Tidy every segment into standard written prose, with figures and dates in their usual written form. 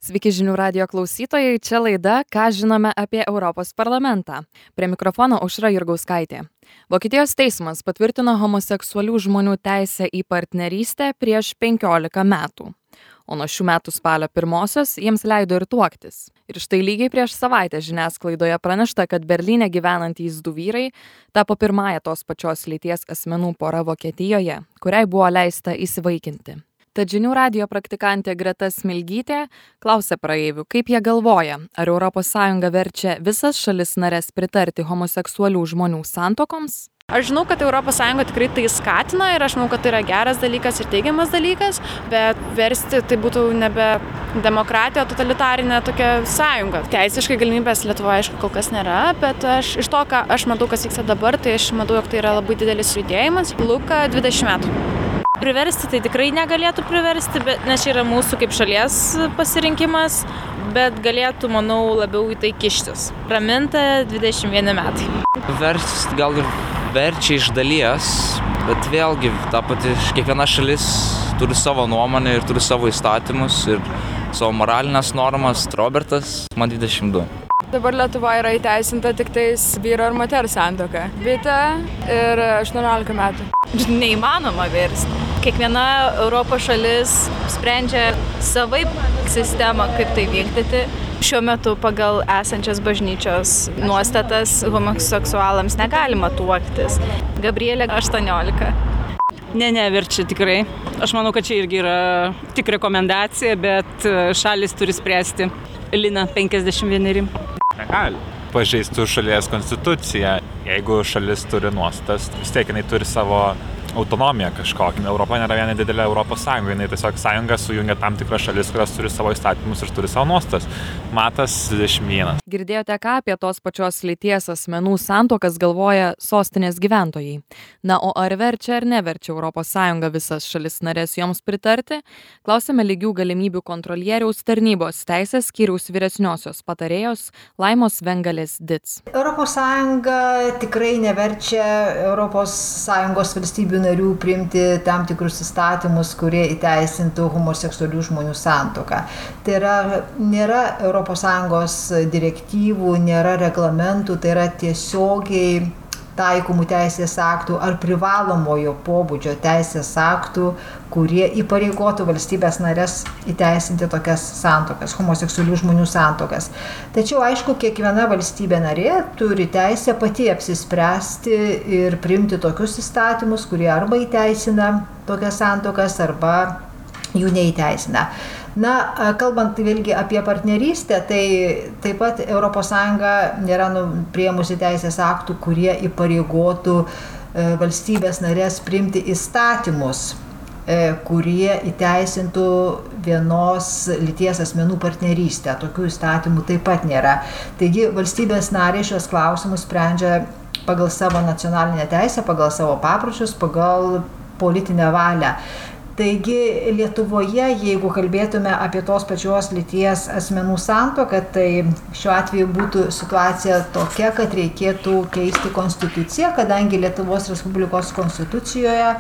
Sveiki žinių radijo klausytojai, čia laida Ką žinome apie Europos parlamentą. Prie mikrofono Aušra Jurgauskaitė. Vokietijos teismas patvirtino homoseksualių žmonių teisę į partnerystę prieš 15 metų. O nuo šių metų spalio 1-osios jiems leido ir tuoktis. Ir štai lygiai prieš savaitę žiniasklaidoje pranešta, kad Berlyne gyvenantys du vyrai tapo pirmąja tos pačios lyties asmenų pora Vokietijoje, kuriai buvo leista įsivaikinti. Tad žinių radijo praktikantė Greta Smilgytė klausė praeivių, kaip jie galvoja, ar ES verčia visas šalis nares pritarti homoseksualių žmonių santuokoms? Aš žinau, kad ES tikrai tai skatina ir aš manau, kad tai yra geras dalykas ir teigiamas dalykas, bet versti tai būtų nebe demokratija, totalitarinė tokia sąjunga. Teisiškai galimybės Lietuvoje, aišku, kol kas nėra, bet iš to, ką aš matau, kas vyksta dabar, tai aš matau, jog tai yra labai didelis judėjimas. Luka 20 metų. Priversti tai tikrai negalėtų priversti, nes čia yra mūsų kaip šalies pasirinkimas, bet galėtų, manau, labiau į tai kištis. Raminta 21 metai. Versti gal ir verčia iš dalies, bet vėlgi ta pati kiekviena šalis turi savo nuomonę ir turi savo įstatymus ir savo moralinės normas. Robertas, man 22. Dabar Lietuvoje yra įteisinta tik tais vyro ir moters santuoka. Vita ir 18 metų. Neįmanoma versti. Kiekviena Europos šalis sprendžia savaip sistemą, kaip tai vykdyti. Šiuo metu pagal esančias bažnyčios nuostatas homoseksualams negalima tuoktis. Gabrielė 18. Neverčia tikrai. Aš manau, kad čia irgi yra tik rekomendacija, bet šalis turi spręsti. Lina 51. Negali pažeistų šalies konstituciją. Jeigu šalis turi nuostas, vis tiek jinai turi savo autonomiją kažkokią. Europa nėra viena didelė Europos Sąjunga, jinai tiesiog sąjunga sujungia tam tikras šalis, kurios turi savo įstatymus ir turi savo nuostas. Matas 21. Girdėjote, ką apie tos pačios lyties asmenų santuokas galvoja sostinės gyventojai. Na, o ar verčia ar neverčia ES visas šalis narės joms pritarti? Klausėme lygių galimybių kontrolieriaus tarnybos teisės skyriaus vyresniosios patarėjos Laimos Vengalės-Dic. ES tikrai neverčia ES valstybių narių priimti tam tikrus įstatymus, kurie įteisintų homoseksualių žmonių santuoką. Tai nėra ES direktyvų, nėra reglamentų, tai yra tiesiogiai taikomų teisės aktų ar privalomojo pobūdžio teisės aktų, kurie įpareigotų valstybės narės įteisinti tokias santuokas, homoseksualių žmonių santuokas. Tačiau, aišku, kiekviena valstybė narė turi teisę pati apsispręsti ir priimti tokius įstatymus, kurie arba įteisina tokias santuokas, arba jų neįteisina. Na, kalbant vėlgi apie partnerystę, tai taip pat ES nėra priėmusi teisės aktų, kurie įpareigotų valstybės narės priimti įstatymus, kurie įteisintų vienos lyties asmenų partnerystę. Tokių įstatymų taip pat nėra. Taigi valstybės narė šios klausimus sprendžia pagal savo nacionalinę teisę, pagal savo papročius, pagal politinę valią. Taigi Lietuvoje, jeigu kalbėtume apie tos pačios lyties asmenų santuoką, tai šiuo atveju būtų situacija tokia, kad reikėtų keisti konstituciją, kadangi Lietuvos Respublikos konstitucijoje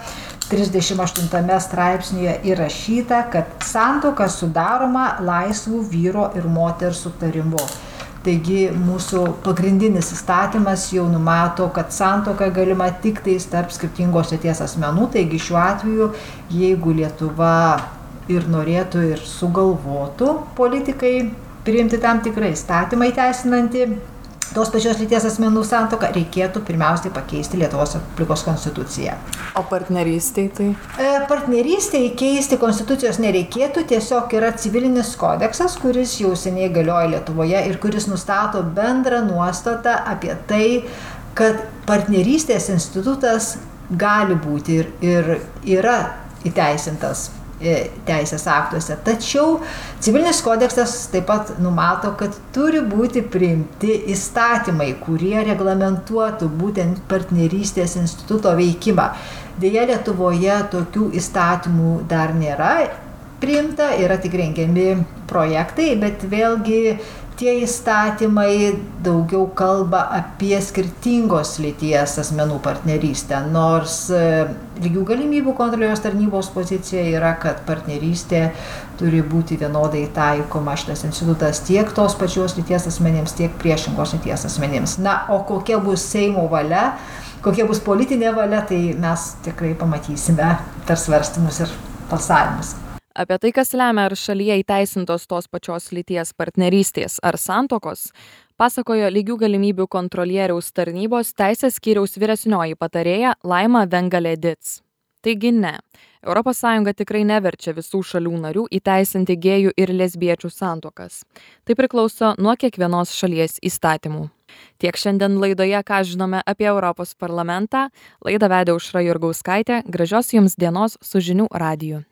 38 straipsnėje įrašyta, kad santuoka sudaroma laisvų vyro ir moters sutarimu. Taigi mūsų pagrindinis įstatymas jau numato, kad santuoka galima tik tais tarp skirtingos lyties asmenų. Taigi šiuo atveju, jeigu Lietuva ir norėtų ir sugalvotų politikai priimti tam tikrą įstatymą įteisinantį tos pačios lyties asmenų santuoką, reikėtų pirmiausiai pakeisti Lietuvos Respublikos konstituciją. O partnerystėj tai? Partnerystėj keisti konstitucijos nereikėtų, tiesiog yra civilinis kodeksas, kuris jau seniai galioja Lietuvoje ir kuris nustato bendrą nuostatą apie tai, kad partnerystės institutas gali būti ir yra įteisintas teisės aktuose. Tačiau civilinis kodeksas taip pat numato, kad turi būti priimti įstatymai, kurie reglamentuotų būtent partnerystės instituto veikimą. Deja, Lietuvoje tokių įstatymų dar nėra priimta, yra tik rengiami projektai, bet vėlgi tie įstatymai daugiau kalba apie skirtingos lyties asmenų partnerystę, nors lygių galimybių kontrolieriaus tarnybos pozicija yra, kad partnerystė turi būti vienodai taikoma šitas institutas tiek tos pačios lyties asmenims, tiek priešingos lyties asmenims. Na, o kokia bus Seimo valia, kokia bus politinė valia, tai mes tikrai pamatysime per svarstymus ir balsavimus. Apie tai, kas lemia, ar šalyje įteisintos tos pačios lyties partnerystės ar santuokos, pasakojo lygių galimybių kontrolieriaus tarnybos teisės skyriaus vyresnioji patarėja Laima Vengalė-Dits. Taigi ne, ES tikrai neverčia visų šalių narių įteisinti gėjų ir lesbiečių santuokas. Tai priklauso nuo kiekvienos šalies įstatymų. Tiek šiandien laidoje, ką žinome apie Europos parlamentą. Laidą vedė Aušra Jurgauskaitė. Gražios jums dienos su Žinių radiju.